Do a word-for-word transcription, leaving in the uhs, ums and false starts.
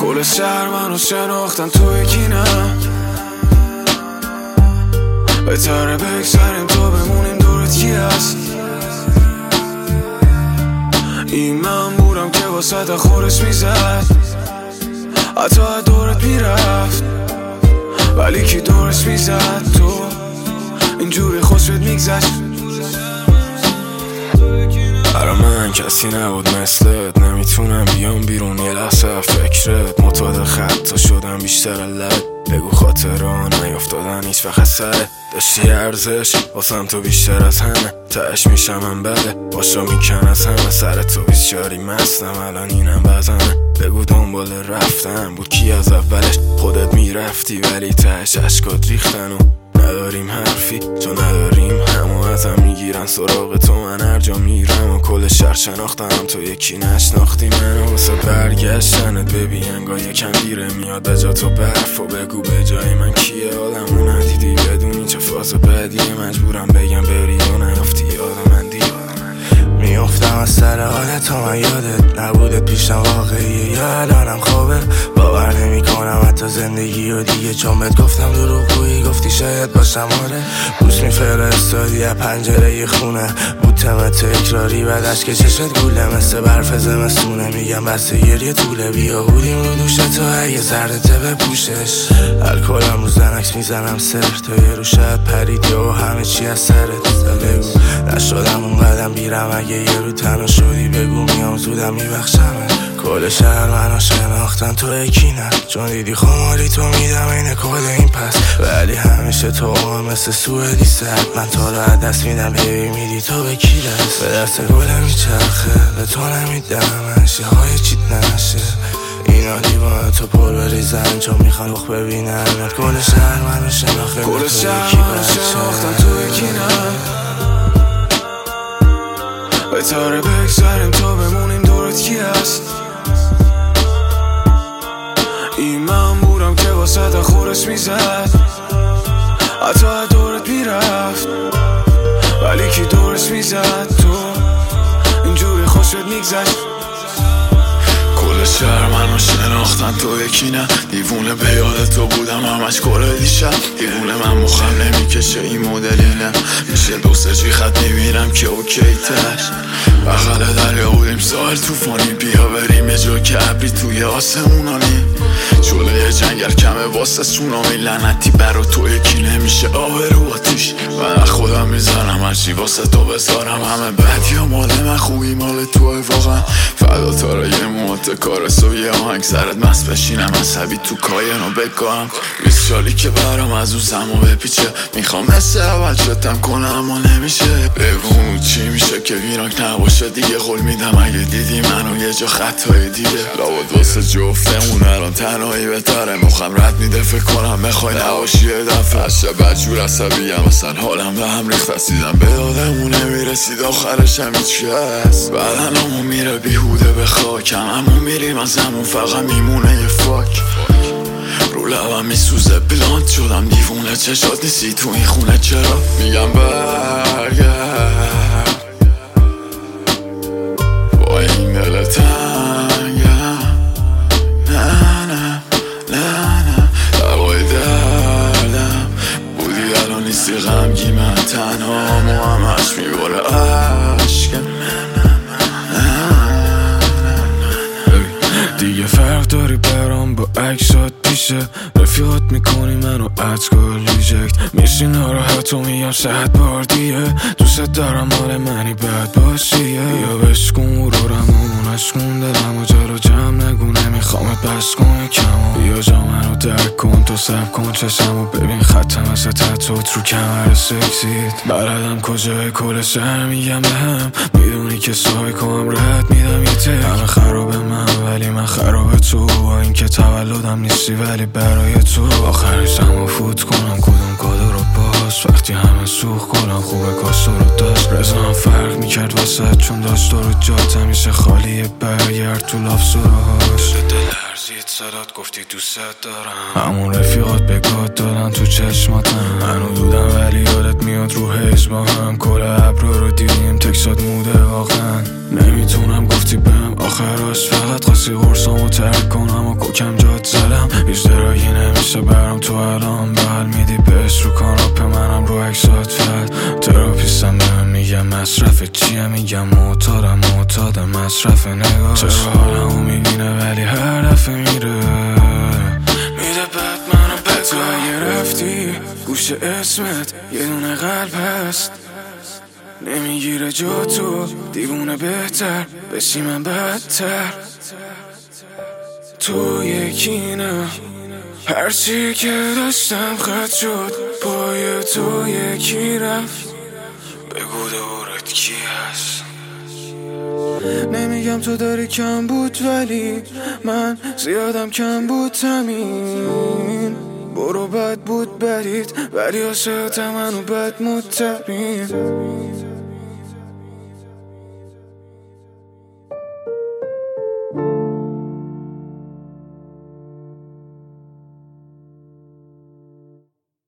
کل شهر منو شناختن تو یکینم، بهتره بگذریم تا بمونیم دورت کی هست. این من بودم که واسه خورش میزد، حتی دورت میرفت ولی کی دورش میزد. تو اینجوری خوشت میگذشت. برا من کسی نبود مثلت، نمیتونم بیام بیرون یه لحظه فکرت. معتاد خطا شدم بیشتر لب، بگو خاطران نیافتادن هیچ وقت سره. داشتی ارزش واسم تو بیشتر از همه، تهش میشم من بده باشا میکن از همه. سر تو بیشاری مستم الان اینم بزنه، بگو دنبال رفتن بود کی از اولش. خودت میرفتی ولی تهش اشکات ریختن و نداریم حرفی چون نداریم همو. ازم میگیرن سراغ تو من هر جا میرم و کل شهر شناختم تو یکی نشناختی منو. واسه برگشتنت ببین انگار یکم دیره میاد به جا تو برف و بگو به جای من کیه. آدمو ندیدی بدونی چه فاز بدیه، مجبورم بگم بری و نیافتی یاد من دیگه. میافتم از سر حالت تا من یادت نبودت پیشم واقعیه یا الانم خوابه. باور نمی کنم حتی زندگی و دیگه چون بهت گفتم دروغگویی گفتی شاید باشم آره. بوس میفرستادی از پنجره خونه بود تم تکراری بعدش که چشت گوله مثل برف زمستونه. میگم بس گریه طوله بیا بودیم رو دوشه تو اگه زردته به پوشش. الکلم رو زنکس میزنم سر تا یه رو شاید پرید و همه چی از سرت. بگو نشدم اون قدم بیرم اگه یه رو تنها شدی بگو میام زودم میبخشمه. کل شهر منو شناختن تو یکینم چون دیدی خمالی تو میدم این کل این پس. ولی همیشه تو هم مثل سوئدی سرد من تو رو از دست میدم هی میدی تو به کی دست. به دست گلم میچرخه به تو نمیدم انشی های چیت نشه. اینا دیوانه تو پر بریزن چون میخوان رخ ببینن. کل شهر منو شناخته کل شهر منو شناختن تو یکینم، بهتره بگذریم تا بمونیم دورت کی هست. این من بودم که واسه خورش میزد، حتی دورت میرفت ولی کی دورش میزد. تو اینجوری خوشت میگذشت. کل شهر منو شناختن تو یکی نه، دیوونه به یاد تو بودم همش کل دیشب. دیوونه من مخم نمیکشه این مدلی نه، میشه دو سه جی خط میبینم که اوکی تش. بغل دریا بودیم ساحل توفانی، بیا بریم یه جا که ابری توی آسمونانی. جلوی جنگل کمه واسه سونامی لعنتی برا تو یکی نمیشه آبرو آتیش. من خودم میزنم هرچی واسه تو بذارم، همه بدی ها مال من خوبی مال توه واقعا. فدا تاره یه موت کار سو یه آهنگ سرت مست بشینم عصبی تو کاینو بگم. بیست سالی که برام از اون زمو بپیچه، میخوام مثل اول شتم کنم اما نمیشه. بگو چی میشه که ویرانک نباشه دیگه. قول میدم اگه دیدی منو یه جا خطای دیگه لابد واسه جفتمون الان تنهایی بهتره. مخم رد میده فکر کنم بخوای نباشی یه دفعه. عشق بدجور عصبیم مثلا حالم به هم ریخت رسیدم به یادمون نمیرسید آخرش هم هیچ کس. بدنمون میره بیهوده به خاکم همون میریم از همون فقط میمونه یه فاک. رو لبم میسوزه بلاند شدم دیوونه چشات نیستی تو این خونه چرا. میگم برگرد با این دل تنگم نه نه نه نه دوای دردم بودی الان نیستی غمگی من تنها مو همش میباره عشقم. دیگه فرق داری برام با عکسات پیشه، رفیقات میکنی منو ادگار ریجکت میشی ناراحت و میگم شاید بار دیگه دوست دارم مال منی بد باشیه. یا بشکن رو رمون اشکون دلم و جارو جمع نگو نمیخوامت بس کن کمو. بیا جا منو درک کن تو سب کن چشم و ببین خطم از تتوت رو کمر سکسید. بلدم کجای کل شهر میگم به هم میدونی که سایکو رد میدم یه تک. همه خرابه من ولی من خرابه تو، با این که تولدم نیستی ولی برای تو. آخرش همو فوت کنم کدوم کادو رو باز وقتی همه سوخ کنم خوبه کاش رو داشت. رزا هم فرق میکرد واسه چون داشت رو جات همیشه خالیه برگرد تو لاف سراهاش. دل لرزید صدات گفتی دوست دارم همون رفیقات بگات دادن تو چشماتم. منو دودم ولی یادت میاد رو حیز با هم کل ابرا رو دیدیم تکسات موده واقعا. نمیتونم گفتی بهم آخراش فقط قاسی قرصامو ترک کنم و کوکم به چیه میگم معتادم معتادم مصرف نگاه چرا حالمو میبینه ولی هر دفعه میره میده بد منو بد تو اگه رفتی گوش اسمت یه دونه قلب هست نمیگیره جا تو دیوونه بهتر بشی من بدتر تو یکی نه هرچی که داشتم خط شد پای تو یکی رفت بگو دورت کی هست نمیگم تو داری کم بود ولی من زیادم کم بود تمین برو بد بود برید ولی عاشقتم منو بد مترین